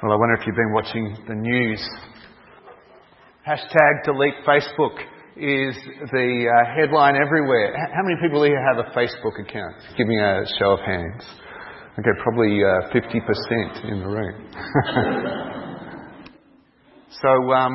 Well, I wonder if you've been watching the news. Hashtag delete Facebook is the headline everywhere. How many people here have a Facebook account? Give me a show of hands. Okay, probably 50% in the room. So,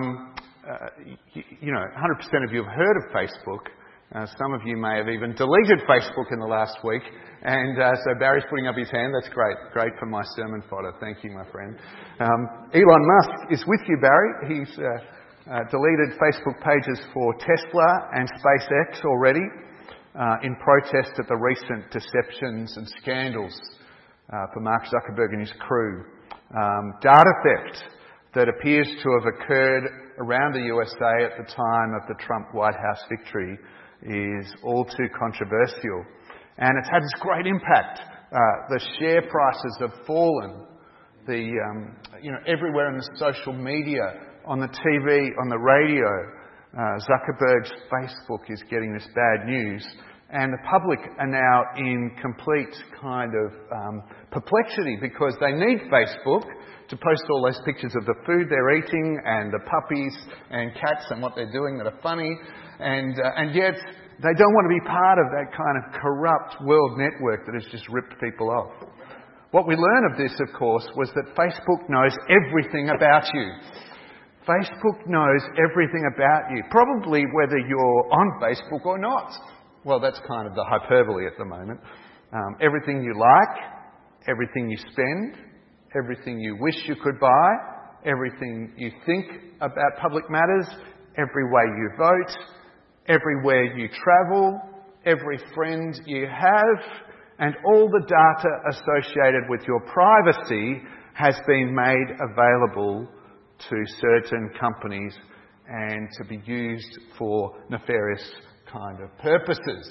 100% of you have heard of Facebook. Some of you may have even deleted Facebook in the last week. And so Barry's putting up his hand. That's great. Great for my sermon fodder. Thank you, my friend. Elon Musk is with you, Barry. He's deleted Facebook pages for Tesla and SpaceX already in protest at the recent deceptions and scandals for Mark Zuckerberg and his crew. Data theft that appears to have occurred around the USA at the time of the Trump White House victory is all too controversial. And it's had this great impact. The share prices have fallen. Everywhere in the social media, on the TV, on the radio, Zuckerberg's Facebook is getting this bad news. And the public are now in complete kind of perplexity because they need Facebook to post all those pictures of the food they're eating and the puppies and cats and what they're doing that are funny. And yet they don't want to be part of that kind of corrupt world network that has just ripped people off. What we learn of this, of course, was that Facebook knows everything about you. Facebook knows everything about you, probably whether you're on Facebook or not. Well, that's kind of the hyperbole at the moment. Everything you like, everything you spend, everything you wish you could buy, everything you think about public matters, every way you vote, everywhere you travel, every friend you have, and all the data associated with your privacy has been made available to certain companies and to be used for nefarious kind of purposes.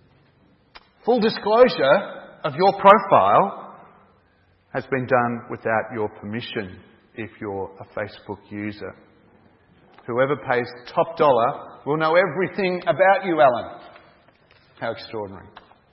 Full disclosure of your profile has been done without your permission if you're a Facebook user. Whoever pays top dollar will know everything about you, Alan. How extraordinary.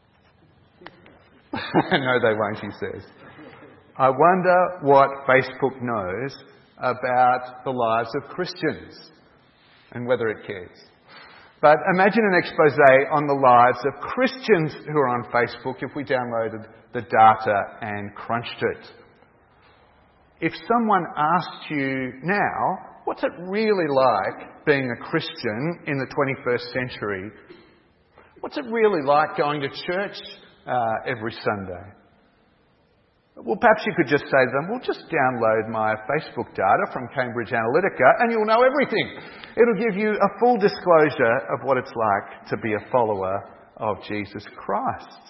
No, they won't, he says. I wonder what Facebook knows about the lives of Christians and whether it cares. But imagine an expose on the lives of Christians who are on Facebook if we downloaded the data and crunched it. If someone asked you now, what's it really like being a Christian in the 21st century? What's it really like going to church every Sunday? Well, perhaps you could just say to them, well, just download my Facebook data from Cambridge Analytica and you'll know everything. It'll give you a full disclosure of what it's like to be a follower of Jesus Christ.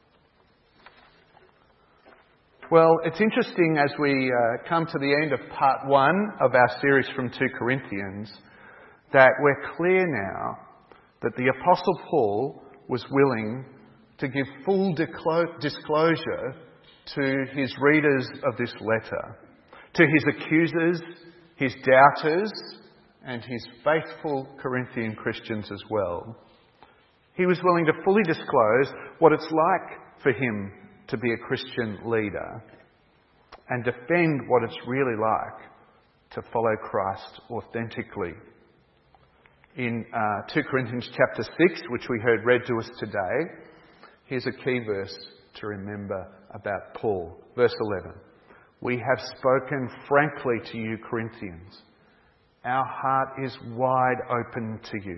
Well, it's interesting as we come to the end of part 1 of our series from 2 Corinthians that we're clear now that the Apostle Paul was willing to give full disclosure to his readers of this letter, to his accusers, his doubters, and his faithful Corinthian Christians as well. He was willing to fully disclose what it's like for him to be a Christian leader and defend what it's really like to follow Christ authentically. In 2 Corinthians chapter 6, which we heard read to us today, here's a key verse to remember about Paul. Verse 11. We have spoken frankly to you, Corinthians. Our heart is wide open to you.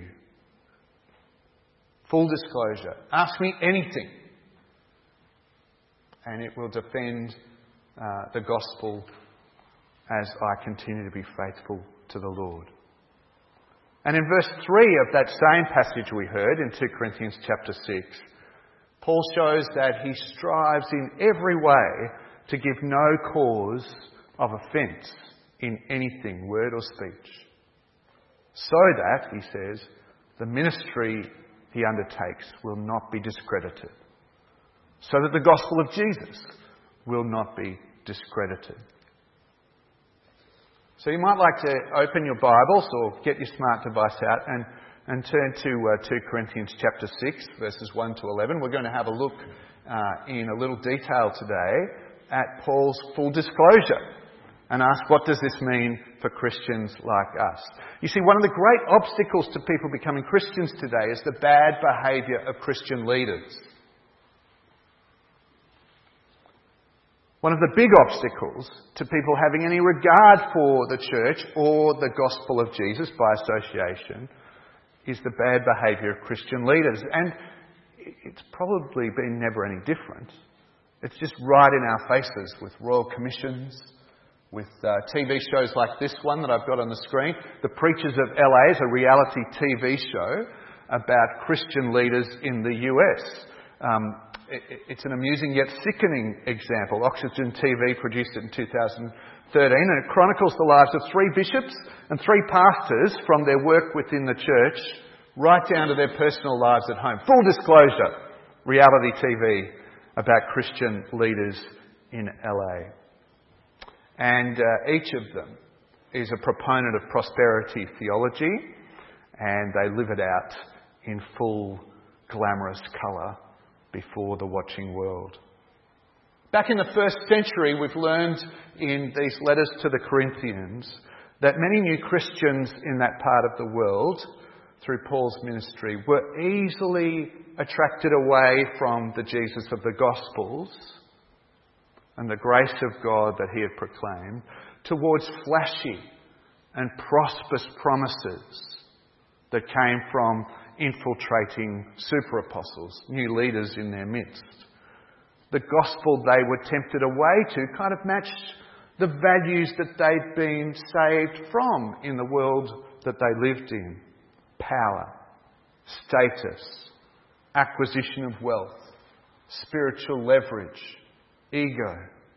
Full disclosure. Ask me anything, and it will defend the gospel as I continue to be faithful to the Lord. And in verse 3 of that same passage we heard in 2 Corinthians chapter 6, Paul shows that he strives in every way to give no cause of offence in anything, word or speech, so that, he says, the ministry he undertakes will not be discredited, so that the gospel of Jesus will not be discredited. So you might like to open your Bibles or get your smart device out and turn to 2 Corinthians chapter 6, verses 1 to 11. We're going to have a look in a little detail today at Paul's full disclosure and ask, what does this mean for Christians like us? You see, one of the great obstacles to people becoming Christians today is the bad behaviour of Christian leaders. One of the big obstacles to people having any regard for the church or the gospel of Jesus by association is the bad behaviour of Christian leaders. And it's probably been never any different. It's just right in our faces with royal commissions, with TV shows like this one that I've got on the screen. The Preachers of LA is a reality TV show about Christian leaders in the US. It's an amusing yet sickening example. Oxygen TV produced it in 2013, and it chronicles the lives of 3 bishops and 3 pastors from their work within the church right down to their personal lives at home. Full disclosure, reality TV about Christian leaders in LA. And each of them is a proponent of prosperity theology, and they live it out in full glamorous colour before the watching world. Back in the first century, we've learned in these letters to the Corinthians that many new Christians in that part of the world, through Paul's ministry, were easily attracted away from the Jesus of the Gospels and the grace of God that he had proclaimed towards flashy and prosperous promises that came from infiltrating super apostles, new leaders in their midst. The gospel they were tempted away to kind of matched the values that they'd been saved from in the world that they lived in. Power, status, acquisition of wealth, spiritual leverage, ego.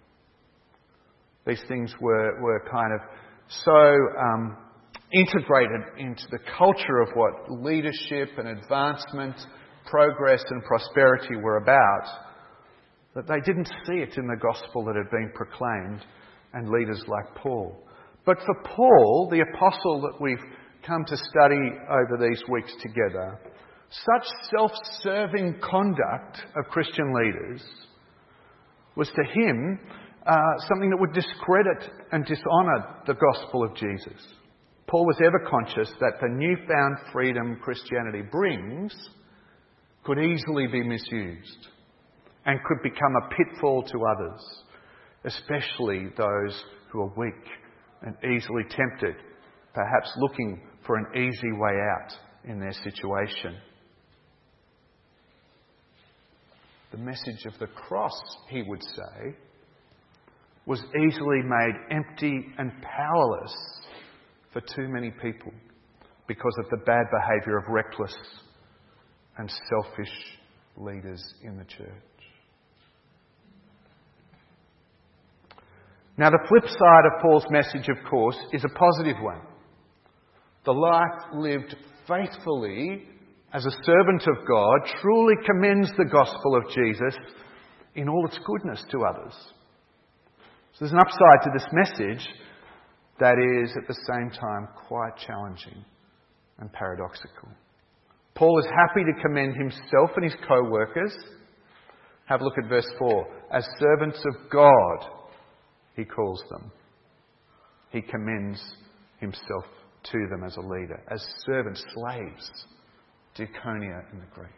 These things were kind of so integrated into the culture of what leadership and advancement, progress and prosperity were about, that they didn't see it in the gospel that had been proclaimed and leaders like Paul. But for Paul, the apostle that we've come to study over these weeks together, such self-serving conduct of Christian leaders was to him something that would discredit and dishonour the gospel of Jesus. Paul was ever conscious that the newfound freedom Christianity brings could easily be misused and could become a pitfall to others, especially those who are weak and easily tempted, perhaps looking for an easy way out in their situation. The message of the cross, he would say, was easily made empty and powerless for too many people because of the bad behaviour of reckless and selfish leaders in the church. Now, the flip side of Paul's message, of course, is a positive one. The life lived faithfully as a servant of God truly commends the gospel of Jesus in all its goodness to others. So there's an upside to this message that is at the same time quite challenging and paradoxical. Paul is happy to commend himself and his co-workers. Have a look at verse 4. As servants of God, he calls them. He commends himself to them as a leader. As servants, slaves. Diakonia in the Greek.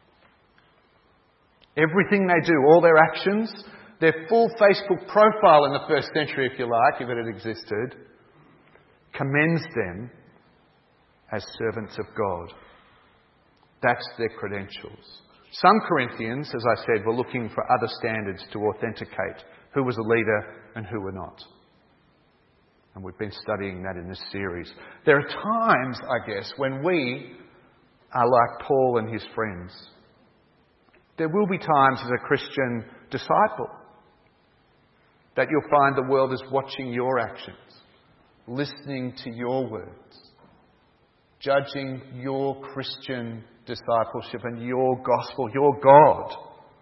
Everything they do, all their actions, their full Facebook profile in the first century, if you like, if it had existed, commends them as servants of God. That's their credentials. Some Corinthians, as I said, were looking for other standards to authenticate who was a leader and who were not. And we've been studying that in this series. There are times, I guess, when we are like Paul and his friends. There will be times as a Christian disciple that you'll find the world is watching your actions, listening to your words, judging your Christian discipleship and your gospel, your God,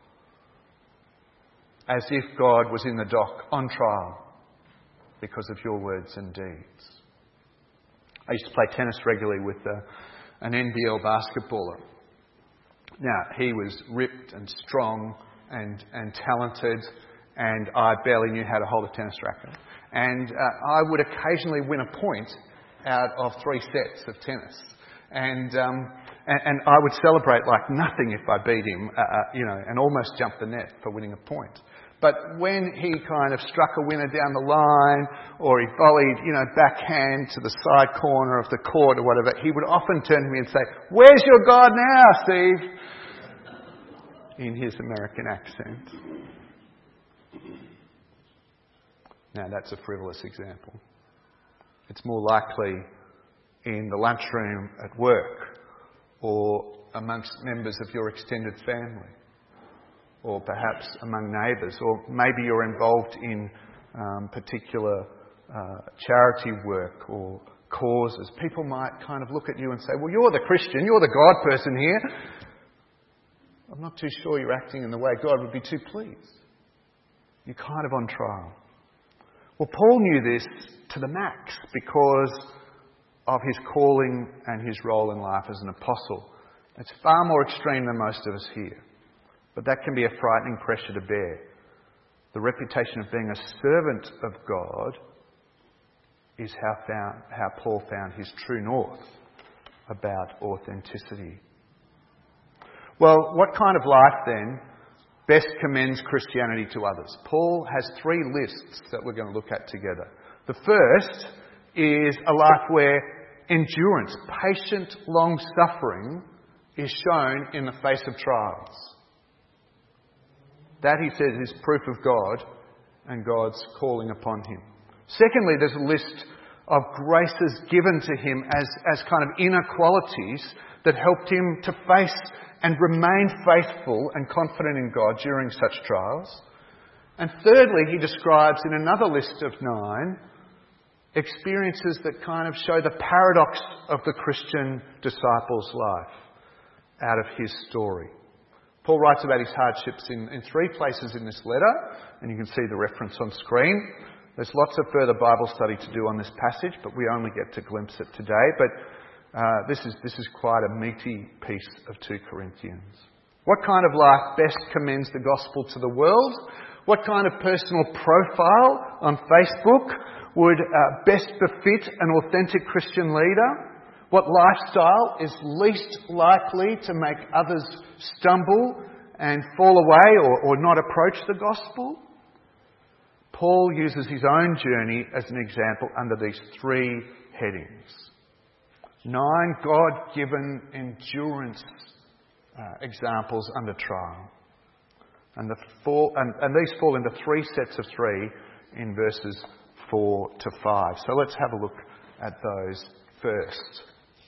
as if God was in the dock on trial because of your words and deeds. I used to play tennis regularly with an NBL basketballer. Now, he was ripped and strong and talented, and I barely knew how to hold a tennis racket. And I would occasionally win a point out of 3 sets of tennis. And I would celebrate like nothing if I beat him, and almost jump the net for winning a point. But when he kind of struck a winner down the line, or he volleyed, backhand to the side corner of the court or whatever, he would often turn to me and say, "Where's your God now, Steve?" in his American accent. Now, that's a frivolous example. It's more likely in the lunchroom at work, or amongst members of your extended family, or perhaps among neighbours, or maybe you're involved in particular charity work or causes. People might kind of look at you and say, "Well, you're the Christian, you're the God person here. I'm not too sure you're acting in the way God would be too pleased. You're kind of on trial." Well, Paul knew this to the max because of his calling and his role in life as an apostle. It's far more extreme than most of us here. But that can be a frightening pressure to bear. The reputation of being a servant of God is how Paul found his true north about authenticity. Well, what kind of life then best commends Christianity to others? Paul has 3 lists that we're going to look at together. The first is a life where endurance, patient long-suffering, is shown in the face of trials. That, he says, is proof of God and God's calling upon him. Secondly, there's a list of graces given to him as kind of inner qualities that helped him to face and remain faithful and confident in God during such trials. And thirdly, he describes in another list of 9 experiences that kind of show the paradox of the Christian disciple's life out of his story. Paul writes about his hardships in 3 places in this letter, and you can see the reference on screen. There's lots of further Bible study to do on this passage, but we only get to glimpse it today. But this is quite a meaty piece of 2 Corinthians. What kind of life best commends the gospel to the world? What kind of personal profile on Facebook would best befit an authentic Christian leader? What lifestyle is least likely to make others stumble and fall away or not approach the gospel? Paul uses his own journey as an example under these 3 headings. 9 God-given endurance examples under trial. And these fall into 3 sets of 3 in verses 4 to 5. So let's have a look at those first.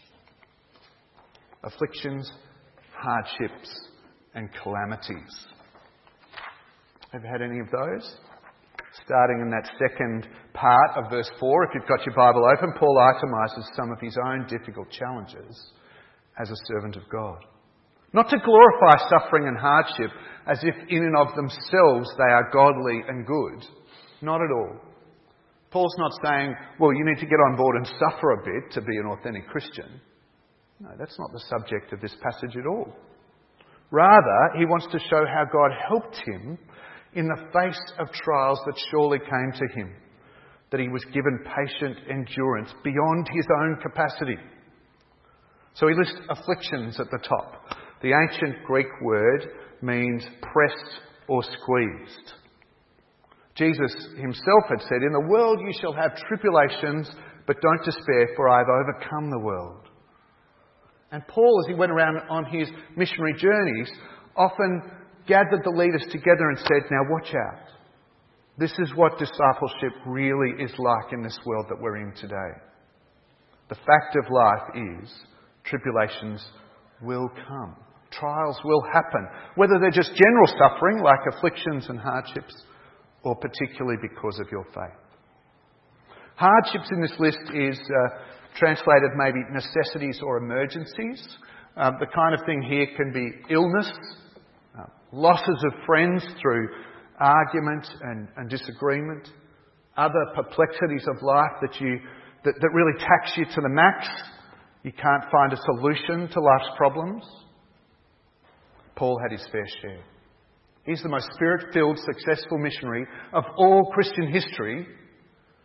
Afflictions, hardships, and calamities. Have you had any of those? Starting in that second part of verse 4, if you've got your Bible open, Paul itemises some of his own difficult challenges as a servant of God. Not to glorify suffering and hardship as if in and of themselves they are godly and good. Not at all. Paul's not saying, well, you need to get on board and suffer a bit to be an authentic Christian. No, that's not the subject of this passage at all. Rather, he wants to show how God helped him in the face of trials that surely came to him, that he was given patient endurance beyond his own capacity. So he lists afflictions at the top. The ancient Greek word means pressed or squeezed. Jesus himself had said, "In the world you shall have tribulations, but don't despair, for I have overcome the world." And Paul, as he went around on his missionary journeys, often gathered the leaders together and said, "Now watch out. This is what discipleship really is like in this world that we're in today. The fact of life is tribulations will come. Trials will happen, whether they're just general suffering like afflictions and hardships, or particularly because of your faith." Hardships in this list is translated maybe necessities or emergencies. The kind of thing here can be illness, losses of friends through argument and disagreement, other perplexities of life that really tax you to the max. You can't find a solution to life's problems. Paul had his fair share. He's the most spirit-filled, successful missionary of all Christian history,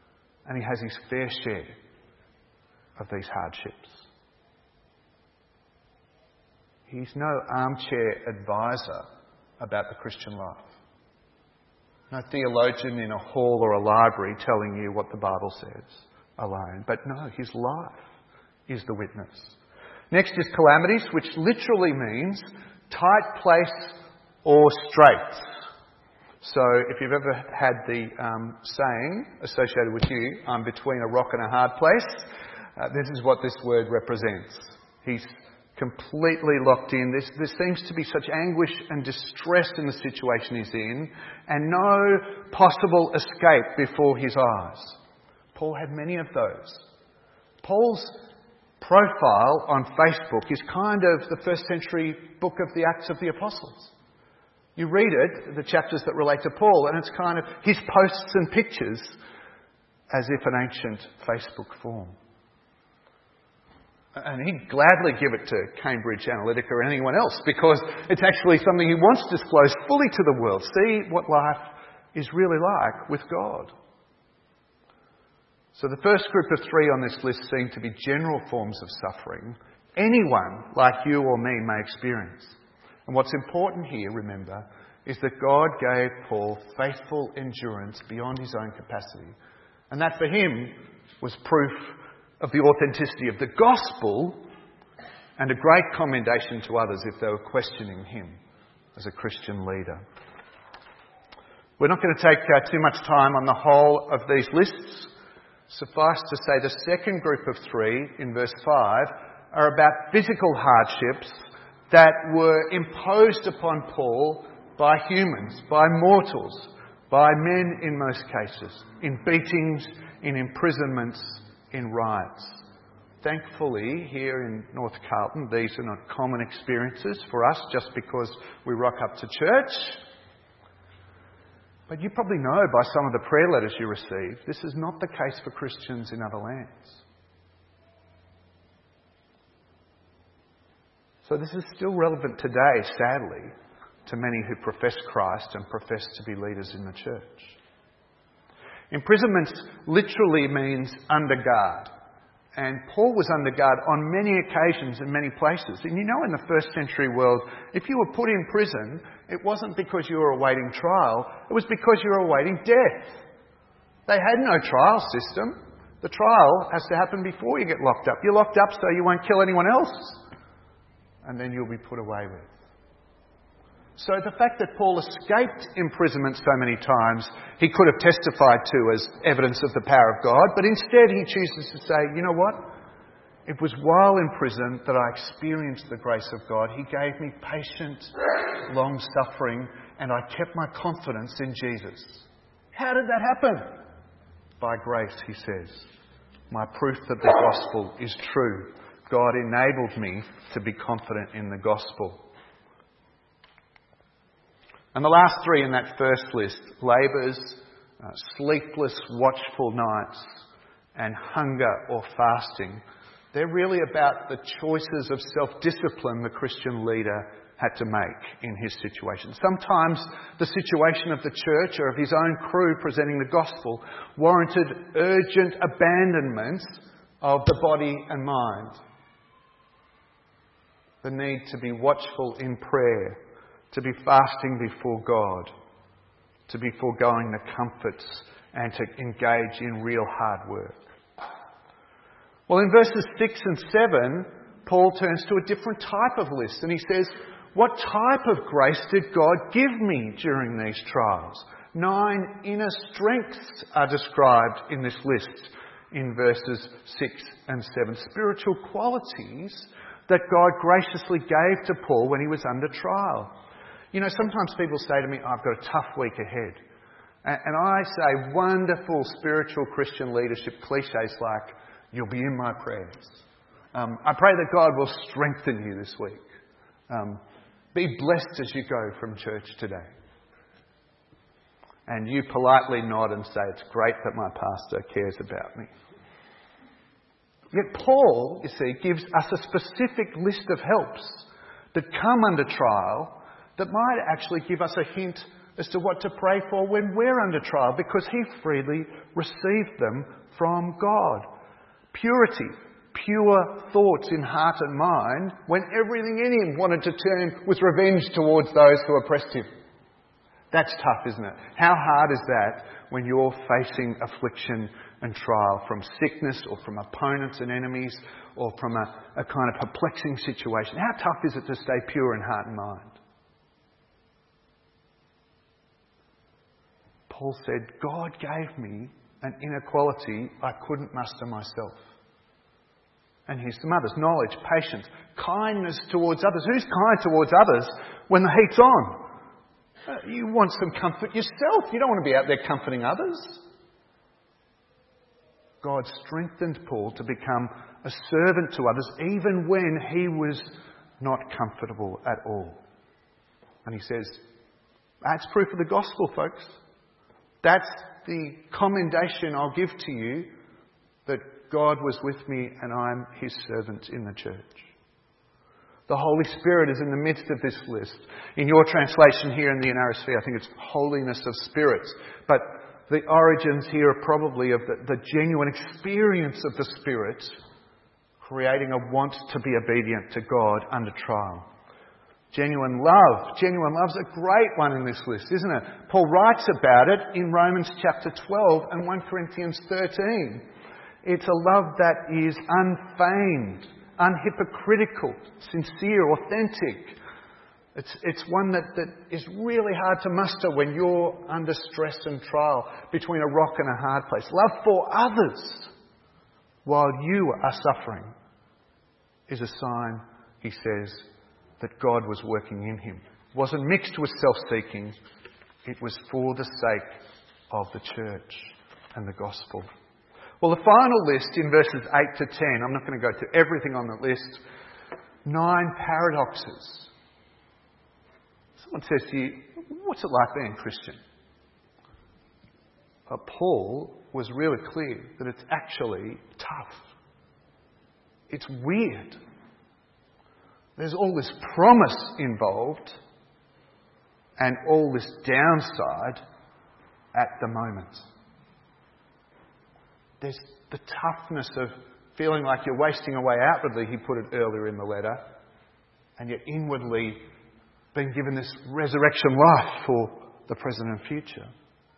and he has his fair share of these hardships. He's no armchair advisor about the Christian life. No theologian in a hall or a library telling you what the Bible says alone. But no, his life is the witness. Next is calamities, which literally means tight place or straits. So if you've ever had the saying associated with you, I'm between a rock and a hard place, this is what this word represents. He's completely locked in. There seems to be such anguish and distress in the situation he's in, and no possible escape before his eyes. Paul had many of those. Paul's profile on Facebook is kind of the first century book of the Acts of the Apostles. You read it, the chapters that relate to Paul, and it's kind of his posts and pictures as if an ancient Facebook form. And he'd gladly give it to Cambridge Analytica or anyone else because it's actually something he wants disclosed fully to the world. See what life is really like with God. So the first group of three on this list seem to be general forms of suffering anyone like you or me may experience. And what's important here, remember, is that God gave Paul faithful endurance beyond his own capacity. And that for him was proof of the authenticity of the gospel and a great commendation to others if they were questioning him as a Christian leader. We're not going to take too much time on the whole of these lists. Suffice to say the second group of three in verse 5 are about physical hardships that were imposed upon Paul by humans, by mortals, by men in most cases, in beatings, in imprisonments, in riots. Thankfully, here in North Carlton, these are not common experiences for us just because we rock up to church. But you probably know by some of the prayer letters you receive, this is not the case for Christians in other lands. So this is still relevant today, sadly, to many who profess Christ and profess to be leaders in the church. Imprisonment literally means under guard. And Paul was under guard on many occasions in many places. And you know, in the first century world, if you were put in prison, it wasn't because you were awaiting trial, it was because you were awaiting death. They had no trial system. The trial has to happen before you get locked up. You're locked up so you won't kill anyone else. And then you'll be put away with. So the fact that Paul escaped imprisonment so many times, he could have testified to as evidence of the power of God, but instead he chooses to say, you know what? It was while in prison that I experienced the grace of God. He gave me patient, long suffering, and I kept my confidence in Jesus. How did that happen? By grace, he says. My proof that the gospel is true. God enabled me to be confident in the gospel. And the last three in that first list, labours, sleepless, watchful nights, and hunger or fasting, they're really about the choices of self-discipline the Christian leader had to make in his situation. Sometimes the situation of the church or of his own crew presenting the gospel warranted urgent abandonment of the body and mind. The need to be watchful in prayer, to be fasting before God, to be foregoing the comforts and to engage in real hard work. Well, in verses 6 and 7, Paul turns to a different type of list and he says, what type of grace did God give me during these trials? 9 inner strengths are described in this list in verses 6 and 7. Spiritual qualities that God graciously gave to Paul when he was under trial. You know, sometimes people say to me, I've got a tough week ahead. And I say wonderful spiritual Christian leadership cliches like, you'll be in my prayers. I pray that God will strengthen you this week. Be blessed as you go from church today. And you politely nod and say, it's great that my pastor cares about me. Yet Paul, you see, gives us a specific list of helps that come under trial that might actually give us a hint as to what to pray for when we're under trial, because he freely received them from God. Purity, pure thoughts in heart and mind, when everything in him wanted to turn with revenge towards those who oppressed him. That's tough, isn't it? How hard is that when you're facing affliction and trial from sickness or from opponents and enemies or from a kind of perplexing situation? How tough is it to stay pure in heart and mind? Paul said, God gave me an inequality I couldn't muster myself. And here's some others. Knowledge, patience, kindness towards others. Who's kind towards others when the heat's on? You want some comfort yourself. You don't want to be out there comforting others. God strengthened Paul to become a servant to others even when he was not comfortable at all. And he says, that's proof of the gospel, folks. That's the commendation I'll give to you, that God was with me and I'm his servant in the church. The Holy Spirit is in the midst of this list. In your translation here in the NRSV, I think it's holiness of spirits. But the origins here are probably of the genuine experience of the Spirit, creating a want to be obedient to God under trial. Genuine love. Genuine love's a great one in this list, isn't it? Paul writes about it in Romans chapter 12 and 1 Corinthians 13. It's a love that is unfeigned, unhypocritical, sincere, authentic. It's one that is really hard to muster when you're under stress and trial between a rock and a hard place. Love for others while you are suffering is a sign, he says, that God was working in him. It wasn't mixed with self-seeking. It was for the sake of the church and the gospel. Well, the final list in verses 8 to 10, I'm not going to go through everything on the list. 9 paradoxes. Someone says to you, what's it like being Christian? Paul was really clear that it's actually tough. It's weird. There's all this promise involved and all this downside at the moment. There's the toughness of feeling like you're wasting away outwardly, he put it earlier in the letter, and yet inwardly being given this resurrection life for the present and future.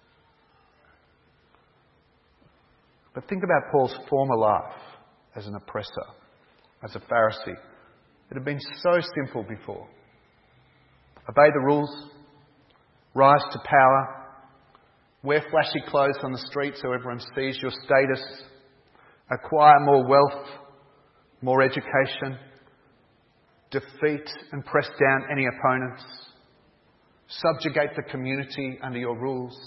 But think about Paul's former life as an oppressor, as a Pharisee. It had been so simple before. Obey the rules, rise to power, wear flashy clothes on the street so everyone sees your status, acquire more wealth, more education, defeat and press down any opponents, subjugate the community under your rules.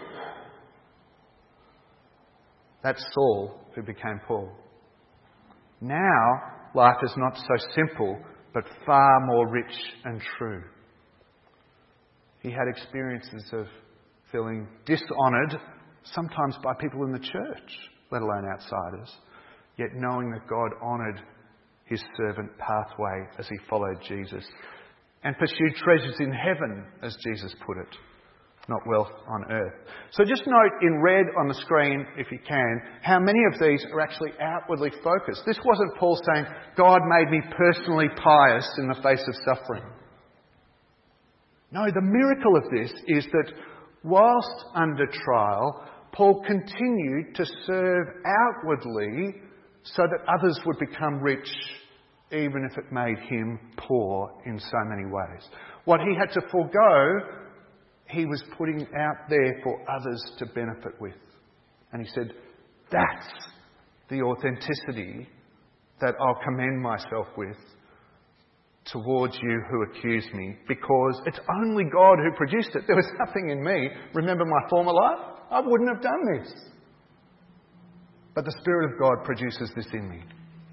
That's Saul who became Paul. Now, life is not so simple, but far more rich and true. He had experiences of feeling dishonoured, sometimes by people in the church, let alone outsiders, yet knowing that God honoured his servant pathway as he followed Jesus and pursued treasures in heaven, as Jesus put it, not wealth on earth. So just note in red on the screen, if you can, how many of these are actually outwardly focused. This wasn't Paul saying, God made me personally pious in the face of suffering. No, the miracle of this is that whilst under trial, Paul continued to serve outwardly so that others would become rich, even if it made him poor in so many ways. What he had to forego, he was putting out there for others to benefit with. And he said, that's the authenticity that I'll commend myself with towards you who accuse me, because it's only God who produced it. There was nothing in me. Remember my former life? I wouldn't have done this. But the Spirit of God produces this in me.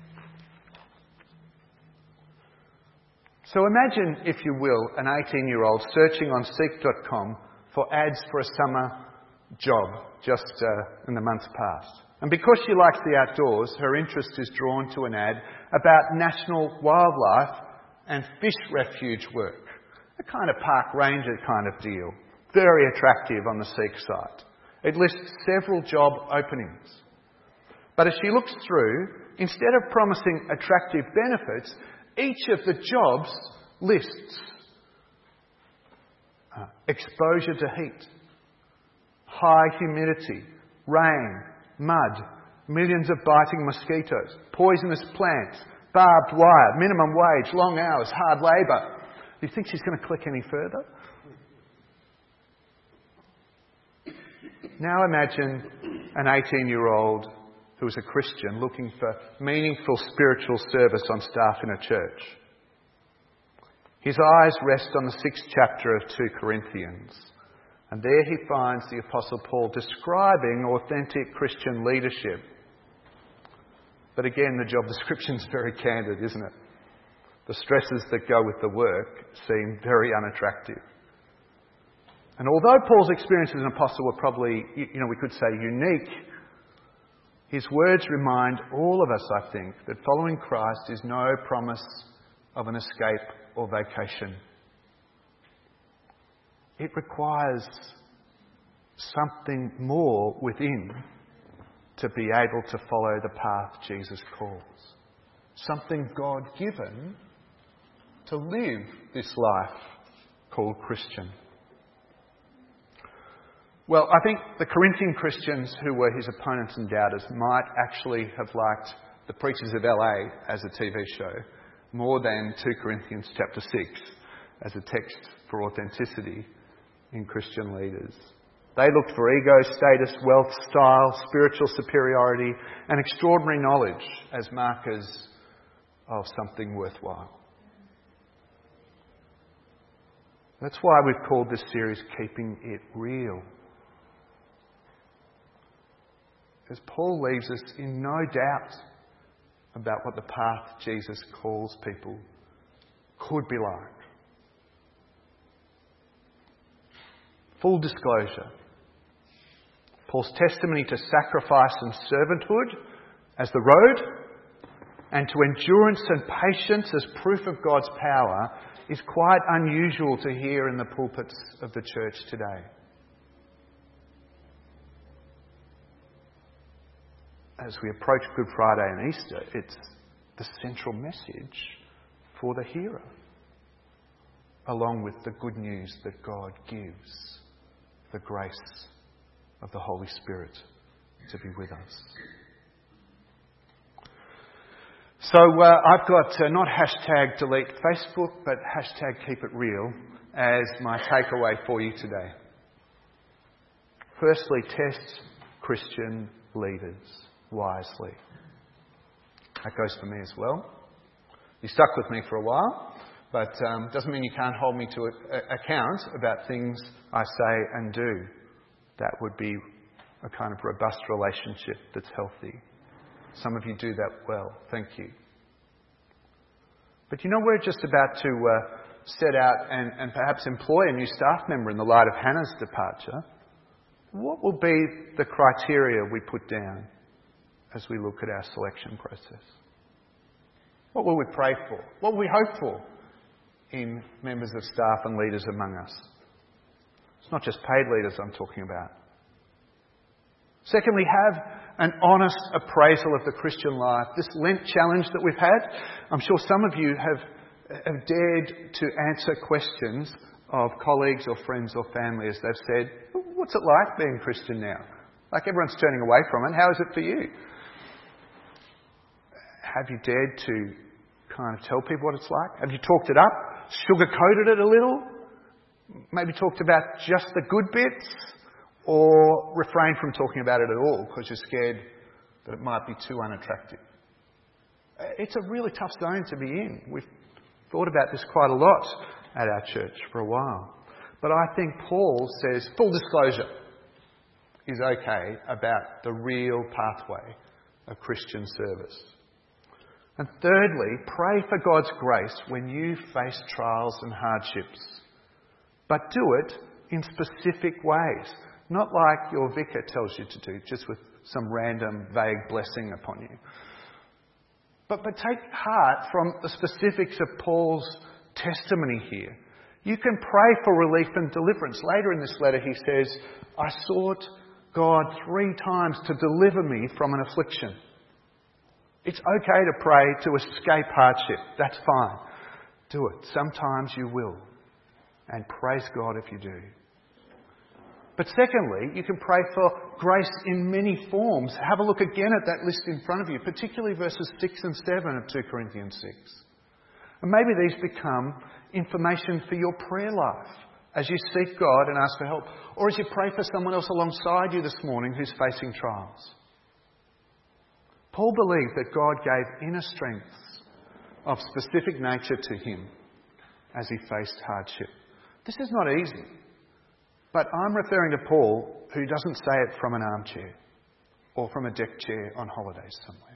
So imagine, if you will, an 18-year-old searching on Seek.com for ads for a summer job just in the months past. And because she likes the outdoors, her interest is drawn to an ad about national wildlife and fish refuge work. A kind of park ranger kind of deal. very attractive on the Seek site. It lists several job openings. But as she looks through, instead of promising attractive benefits, each of the jobs lists exposure to heat, high humidity, rain, mud, millions of biting mosquitoes, poisonous plants, barbed wire, minimum wage, long hours, hard labour. Do you think she's going to click any further? Now imagine an 18-year-old who is a Christian looking for meaningful spiritual service on staff in a church. His eyes rest on the 6th chapter of 2 Corinthians, and there he finds the Apostle Paul describing authentic Christian leadership. But again, the job description's very candid, isn't it? The stresses that go with the work seem very unattractive. And although Paul's experience as an apostle were probably, we could say unique, his words remind all of us, I think, that following Christ is no promise of an escape or vacation. It requires something more within to be able to follow the path Jesus calls. Something God-given to live this life called Christian. Well, I think the Corinthian Christians who were his opponents and doubters might actually have liked The Preachers of LA as a TV show more than 2 Corinthians chapter 6 as a text for authenticity in Christian leaders. They looked for ego, status, wealth, style, spiritual superiority and extraordinary knowledge as markers of something worthwhile. That's why we've called this series Keeping It Real. As Paul leaves us in no doubt about what the path Jesus calls people could be like. Full disclosure. Paul's testimony to sacrifice and servanthood as the road, and to endurance and patience as proof of God's power, is quite unusual to hear in the pulpits of the church today. As we approach Good Friday and Easter, it's the central message for the hearer, along with the good news that God gives, the grace of the Holy Spirit to be with us. So I've got not hashtag delete Facebook, but hashtag keep it real as my takeaway for you today. Firstly, test Christian leaders wisely. That goes for me as well. You stuck with me for a while, but doesn't mean you can't hold me to account about things I say and do. That would be a kind of robust relationship that's healthy. Some of you do that well. Thank you. But we're just about to set out and perhaps employ a new staff member in the light of Hannah's departure. What will be the criteria we put down as we look at our selection process? What will we pray for? What will we hope for in members of staff and leaders among us? It's not just paid leaders I'm talking about. Secondly, have an honest appraisal of the Christian life. This Lent challenge that we've had, I'm sure some of you have dared to answer questions of colleagues or friends or family as they've said, what's it like being Christian now? Like everyone's turning away from it. How is it for you? Have you dared to kind of tell people what it's like? Have you talked it up? Sugar-coated it a little? Maybe talked about just the good bits? Or refrain from talking about it at all because you're scared that it might be too unattractive? It's a really tough zone to be in. We've thought about this quite a lot at our church for a while. But I think Paul says full disclosure is okay about the real pathway of Christian service. And thirdly, pray for God's grace when you face trials and hardships. But do it in specific ways. Not like your vicar tells you to do, just with some random vague blessing upon you. But take heart from the specifics of Paul's testimony here. You can pray for relief and deliverance. Later in this letter he says, I sought God 3 times to deliver me from an affliction. It's okay to pray to escape hardship. That's fine. Do it. Sometimes you will. And praise God if you do. But secondly, you can pray for grace in many forms. Have a look again at that list in front of you, particularly verses 6 and 7 of 2 Corinthians 6. And maybe these become information for your prayer life as you seek God and ask for help, or as you pray for someone else alongside you this morning who's facing trials. Paul believed that God gave inner strength of specific nature to him as he faced hardship. This is not easy, but I'm referring to Paul, who doesn't say it from an armchair or from a deck chair on holidays somewhere.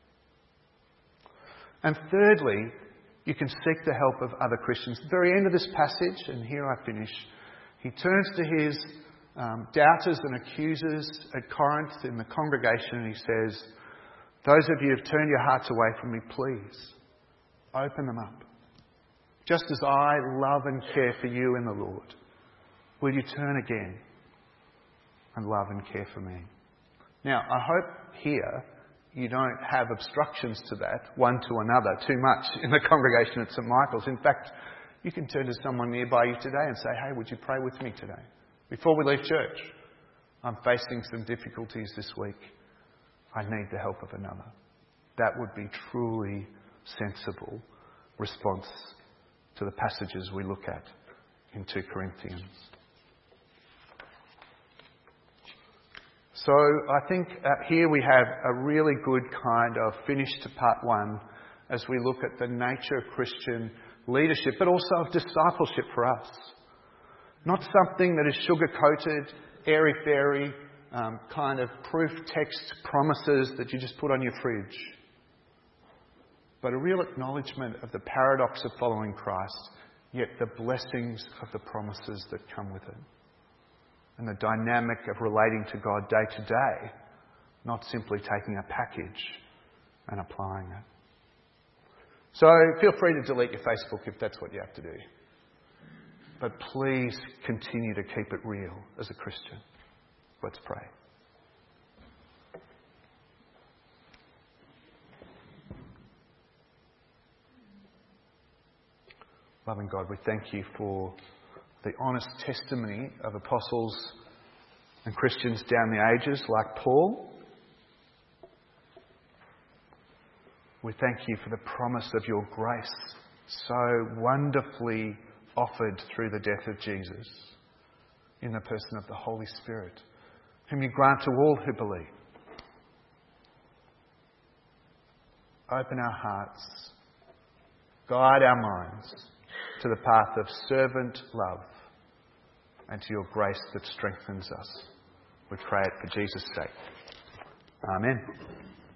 And thirdly, you can seek the help of other Christians. At the very end of this passage, and here I finish, he turns to his doubters and accusers at Corinth in the congregation and he says, those of you who have turned your hearts away from me, please open them up. Just as I love and care for you in the Lord, will you turn again and love and care for me? Now, I hope here you don't have obstructions to that, one to another, too much in the congregation at St Michael's. In fact, you can turn to someone nearby you today and say, hey, would you pray with me today? Before we leave church, I'm facing some difficulties this week. I need the help of another. That would be truly sensible response to the passages we look at in 2 Corinthians. So I think here we have a really good kind of finish to part 1 as we look at the nature of Christian leadership, but also of discipleship for us. Not something that is sugar-coated, airy-fairy, kind of proof text promises that you just put on your fridge, but a real acknowledgement of the paradox of following Christ, yet the blessings of the promises that come with it. And the dynamic of relating to God day to day, not simply taking a package and applying it. So feel free to delete your Facebook if that's what you have to do. But please continue to keep it real as a Christian. Let's pray. Loving God, we thank you for the honest testimony of apostles and Christians down the ages like Paul. We thank you for the promise of your grace so wonderfully offered through the death of Jesus in the person of the Holy Spirit, whom you grant to all who believe. Open our hearts, guide our minds to the path of servant love and to your grace that strengthens us. We pray it for Jesus' sake. Amen.